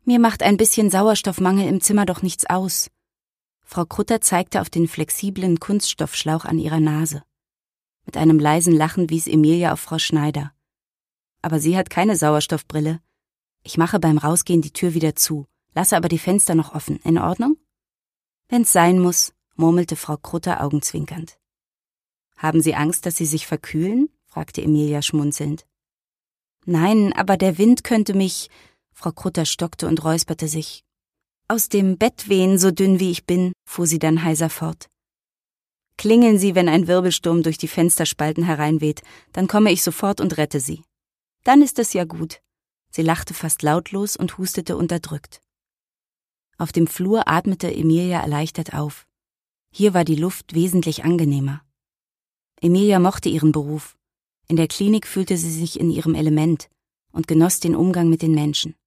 Mir macht ein bisschen Sauerstoffmangel im Zimmer doch nichts aus. Frau Krutter zeigte auf den flexiblen Kunststoffschlauch an ihrer Nase. Mit einem leisen Lachen wies Emilia auf Frau Schneider. Aber sie hat keine Sauerstoffbrille. Ich mache beim Rausgehen die Tür wieder zu, lasse aber die Fenster noch offen. In Ordnung? Wenn's sein muss, murmelte Frau Krutter augenzwinkernd. Haben Sie Angst, dass Sie sich verkühlen? Fragte Emilia schmunzelnd. Nein, aber der Wind könnte mich... Frau Krutter stockte und räusperte sich. Aus dem Bett wehen, so dünn wie ich bin, fuhr sie dann heiser fort. Klingeln Sie, wenn ein Wirbelsturm durch die Fensterspalten hereinweht, dann komme ich sofort und rette Sie. Dann ist es ja gut. Sie lachte fast lautlos und hustete unterdrückt. Auf dem Flur atmete Emilia erleichtert auf. Hier war die Luft wesentlich angenehmer. Emilia mochte ihren Beruf. In der Klinik fühlte sie sich in ihrem Element und genoss den Umgang mit den Menschen.